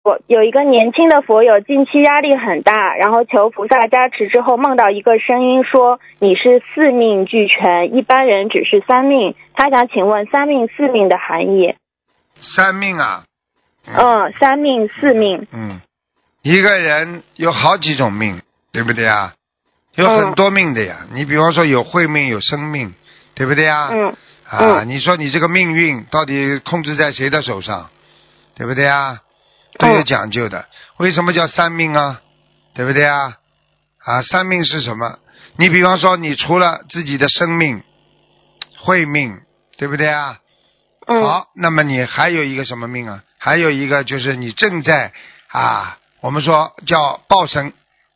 我有一个年轻的佛友，近期压力很大，然后求菩萨加持之后，梦到一个声音说你是4命俱全，一般人只是3命。他想请问3命4命的含义。 3命啊 3命4命。 一个人有好几种命，对不对啊？有很多命的呀。你比方说有慧命，有生命，对不对啊？你说你这个命运到底控制在谁的手上，对不对啊？都有讲究的。为什么叫3命啊？对不对啊？3命是什么？你比方说你除了自己的生命慧命，对不对啊？好，那么你还有一个什么命啊？还有一个就是你正在我们说叫报生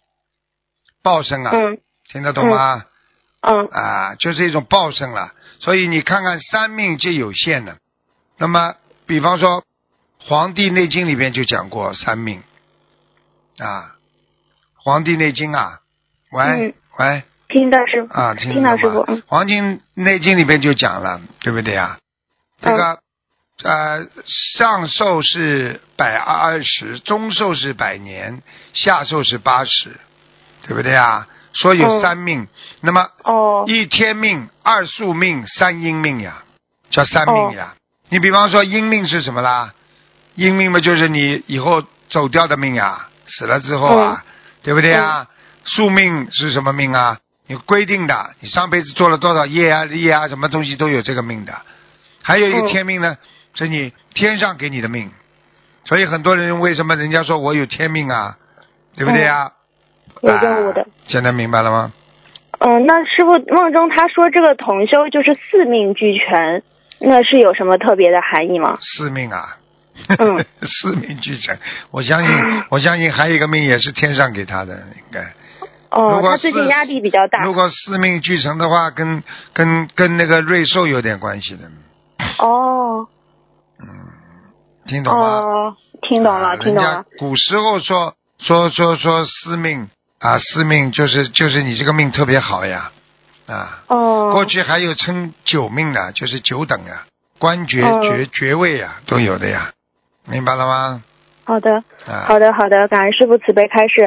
听得懂吗？就是一种报生了。所以你看看3命皆有限的。那么比方说黄帝内经里边就讲过3命黄帝内经喂， 听到师傅听到师傅。黄帝内经里边就讲了，对不对啊？这个上寿是120，中寿是100年，下寿是80，对不对啊？说有3命，那么1天命2宿命3阴命呀，叫3命呀。你比方说阴命是什么啦？阴命嘛就是你以后走掉的命呀，死了之后对不对啊？宿命是什么命啊？有规定的，你上辈子做了多少业什么东西都有这个命的。还有一个天命呢，是你天上给你的命。所以很多人为什么人家说我有天命啊，对不对啊？ 有任务的。 现在明白了吗？ 那师傅梦中他说这个同修就是4命俱全，那是有什么特别的含义吗 ？4命4命俱全，我相信还有一个命也是天上给他的，应该。 他最近压力比较大。 如果4命俱成的话，跟那个瑞兽有点关系的。听懂吗？ 听懂了。 人家古时候说4命4命就是你这个命特别好呀过去还有称9命的，就是9等呀，官爵位呀都有的呀，明白了吗？ 好的，感恩师父慈悲开示。